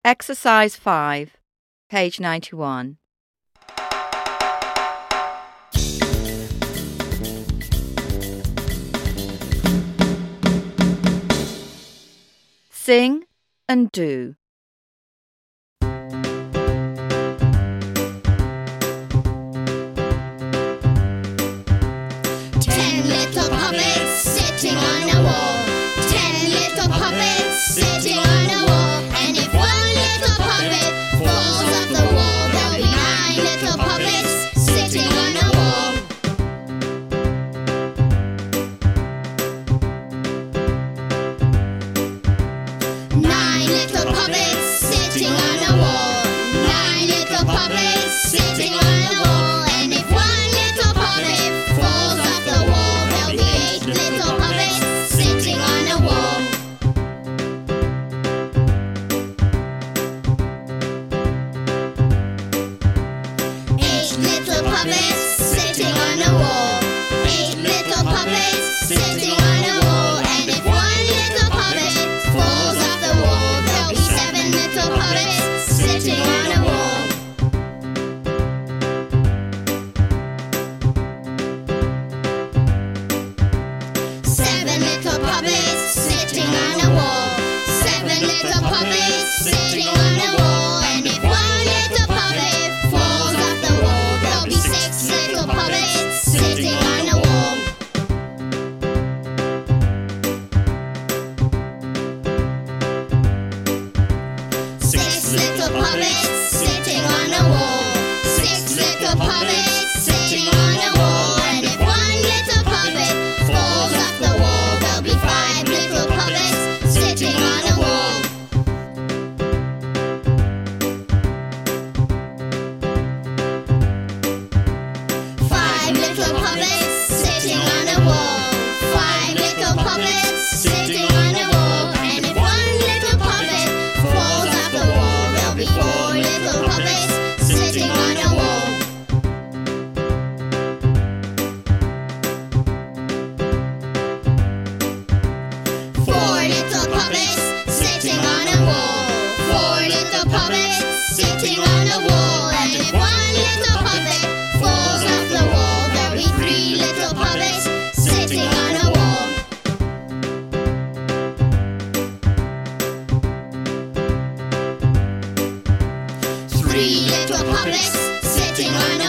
Exercise 5, page 91. Sing and do. Ten little puppets sitting on a wall. 10 little puppets sitting on a wall. And if one little puppet falls off the wall, there'll be 9 little puppets sitting on a wall. Nine little puppets sitting on a wall. 9 little puppets sitting on a wall. And if one little puppet falls off the wall, there'll be 8 little puppets sitting on a wall. Eight little puppets sitting on a wall. 8 little puppets sitting on a wall. And if one little puppet falls off the wall, there'll be 7 little puppets sitting on a wall. Seven little puppets sitting on a wall. 7 little puppets sitting on a wall. And if one little puppet falls off the wall, there'll be 6 little puppets sitting on a wall. Six little puppets sitting on a wall. 6 little puppets sitting on a wall. And if one little puppet falls off the wall, there'll be 5 little puppets sitting on a wall. Five little puppets sitting on a wall. 5 little puppets sitting on a wall. And if one little puppet falls off the wall, there'll be 4 little puppets sitting on a wall. Four little puppets sitting on a wall. 4 little puppets sitting on a wall. And if one little puppet falls off the wall, there'll be 3 little puppets sitting on a wall. Three little puppets sitting on